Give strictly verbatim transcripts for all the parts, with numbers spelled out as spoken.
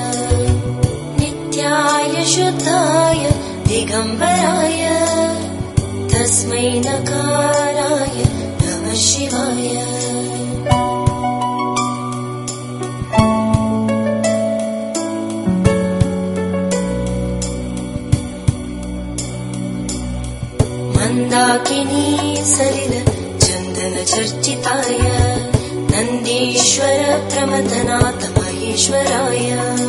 नित्याय शुद्धाय दिगंबराय तस्मै नकाराय नमः शिवाय। मंदाकिनी सलिल चंदन चर्चिताय नंदीश्वर प्रमथनाथ महेश्वराय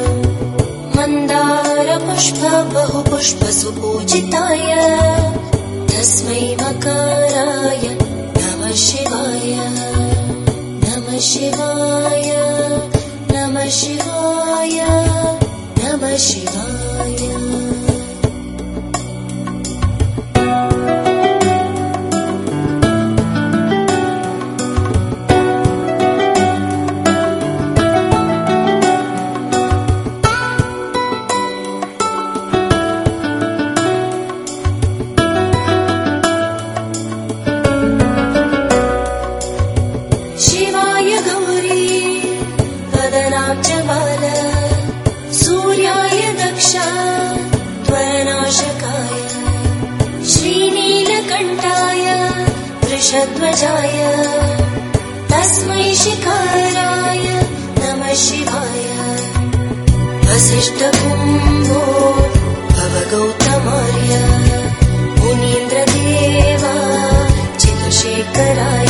मंदार पुष्प बहु पुष्प सुपूजिताय तस्मै मकाराय नमः शिवाय। नमः शिवाय नमः शिवाय नमः शिवाय। सूर्याय दक्ष त्वरनाशकाय श्रीनीलकण्ठाय वृषध्वजाय तस्मै शिखाराय नमः शिवाय। वसिष्ठकुम्भो भवगौतमार्य मुनीन्द्रदेवा चितशेखराय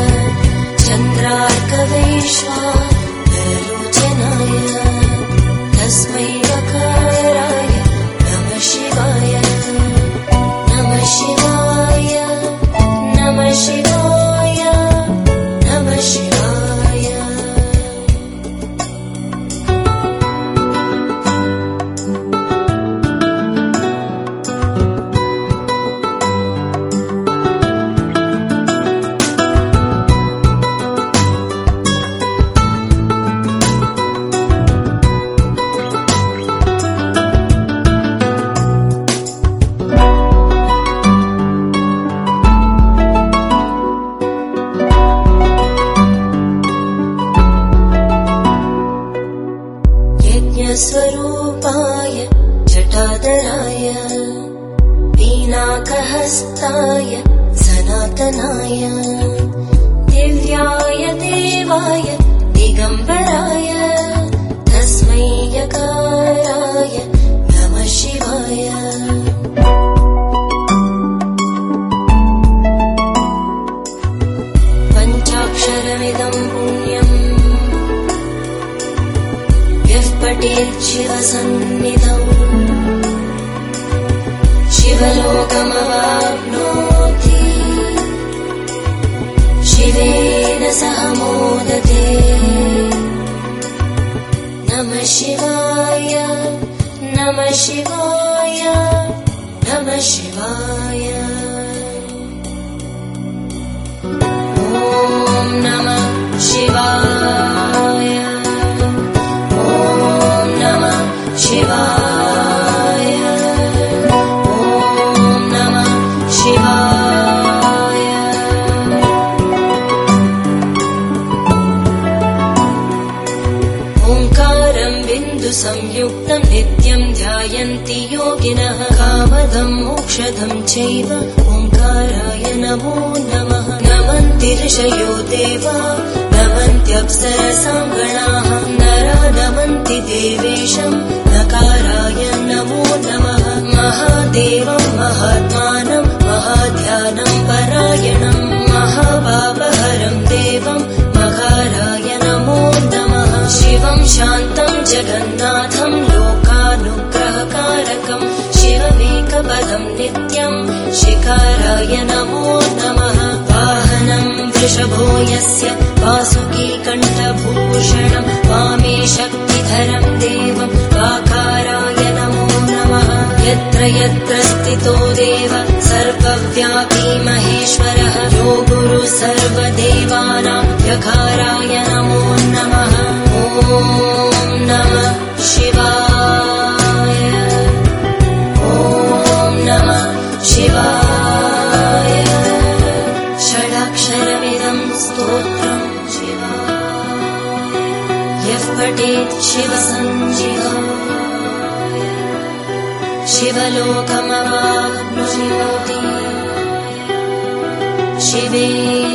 चन्द्रार्कवैश्वानरलोचनाय तस्मै वकाराय नमः शिवाय। नमः शिवाय नमः शिवाय नमः शिवाय। स्वरूपाय जटाधराय पीनाकहस्ताय सनातनाय दिव्याय देवाय दिगंबराय तस्मै यकाराय नमः शिवाय। पञ्चाक्षरमिदं पुण्यम् पठेत् शिवसन्निधौ शिवलोकमवाप्नोति शिवेन सह मोदते। नमः शिवाय नमः शिवाय नमः शिवाय। ॐ नमः शिवाय शिवाय। ॐ नमः शिवाय। ओंकारं बिन्दु संयुक्तं नित्यं ध्यायन्ति योगिनः कामदं मोक्षदं चैव ओंकाराय नमो नमः। नमन्ति ऋषयो देवा नमन्त्यप्सरसां गणाः नरा नमन्ति देवेशं नकाराय नमो नमः। महादेवं महात्मानं महाध्यानं परायणं महापापहरं देवं मकाराय नमो नमः। शिवं शान्तं जगन्नाथं लोकानुग्रहकारकं शिवमेकपदं नित्यं शिखाराय नमो नमः। वाहनं वृषभो यस्य वासुकी कण्ठभूषणं वामे शक्तिधरं देवं वाकाराय नमो नमः। यत्र यत्र स्थितो देव सर्वव्यापी महेश्वरः यो गुरु सर्वदेवानां यकाराय नमो नमः। ॐ नमः शिवाय। ॐ नमः शिवाय। षडाक्षरमिदं स्तोत्रं शिवाय यः पठेत् शिवसञ्जीवम् शिवलोकमवाप्नोति शिवे